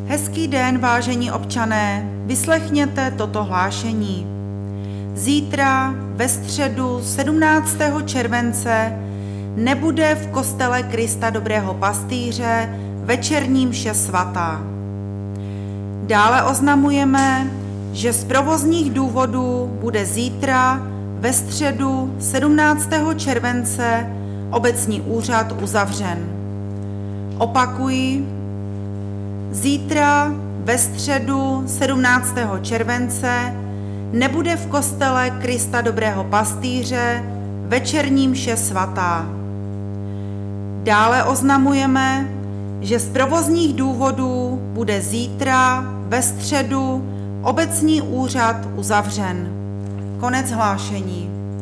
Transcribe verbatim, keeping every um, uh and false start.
Hezký den, vážení občané, vyslechněte toto hlášení. Zítra ve středu sedmnáctého července nebude v kostele Krista Dobrého Pastýře večerní mše svatá. Dále oznamujeme, že z provozních důvodů bude zítra ve středu sedmnáctého července obecní úřad uzavřen. Opakuji, zítra ve středu sedmnáctého července nebude v kostele Krista Dobrého Pastýře večerní mše svatá. Dále oznamujeme, že z provozních důvodů bude zítra ve středu obecní úřad uzavřen. Konec hlášení.